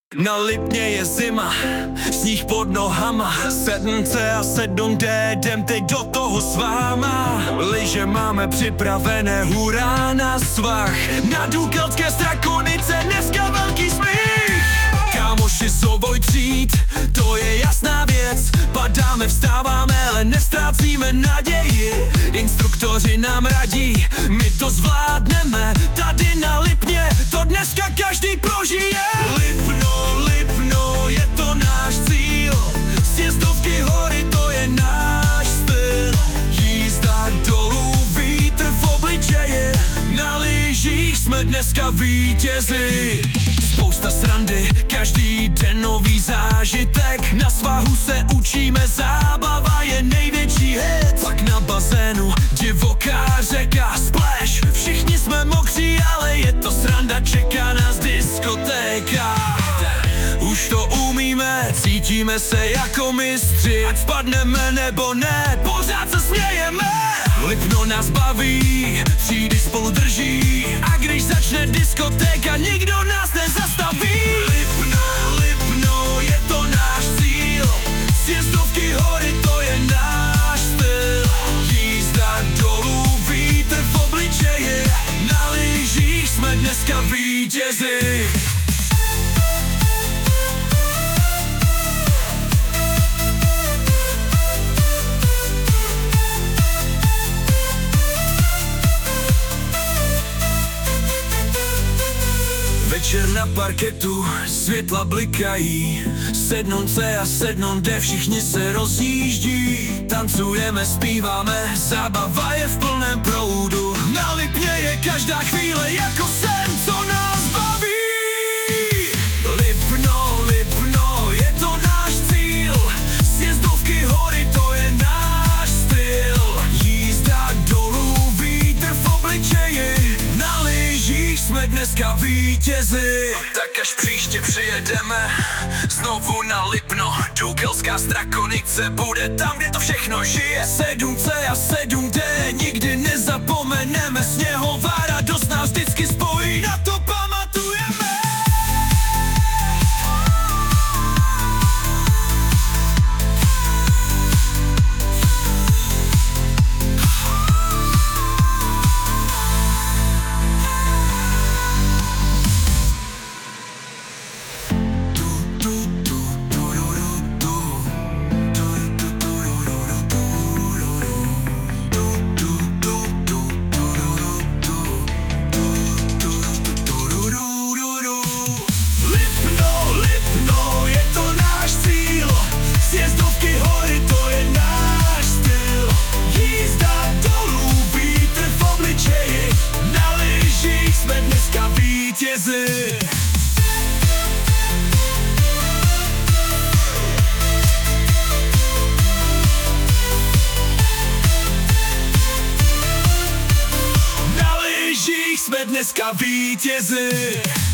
Na Lipně je zima, sníh pod nohama, 7C a 7D, jdem teď do toho s váma. Lyže máme připravené, hurá na svah, na Důkelské Strakonice dneska velký smích. Kámoši jsou vojtřít, to je jasná věc, padáme, vstáváme, ale nestrácíme naději. Instruktoři nám radí, my to zvládneme, tady na Lipně to dneska každý prožije. Lipno, je to náš cíl, sjezdovky hory, to je náš styl. Jízda dolů, vítr v obličeji, na lyžích jsme dneska vítězi. Spousta srandy, každý den nový zážitek, na svahu se učíme, zábava je největší hit. Pak na bazénu, divoká řeka, splash, všichni jsme mokří, ale je to sranda, čeká nás diskotéka. Už to umíme, cítíme se jako mistři, ať spadneme nebo ne, pořád se smějeme. Lipno nás baví, třídy spolu drží, a když začne diskotéka, nikdo nás nezastaví. Lipno, je to náš cíl, sjezdovky hory, to je náš styl. Jízda dolů, vítr v obličeji, na lyžích jsme dneska vítězi. Večer na parketu, světla blikají, 7C a 7D, všichni se rozjíždí. Tancujeme, zpíváme, zábava je v plném proudu, na Lipně je každá chvíle jako sen, co nás baví. Lipno, je to náš cíl, sjezdovky hory, to je náš styl. Jízda dolů, vítr v obličeji, na lyžích jsme dneska vítězi. Tak až příště přijedeme znovu na Lipno, Důkelská Strakonice bude tam, kde to všechno žije. 7C a 7D, nikdy nezapomeneme, sněhová radost nás vždycky spojí, na to pamatujeme. Na lyžích jsme dneska vítězi.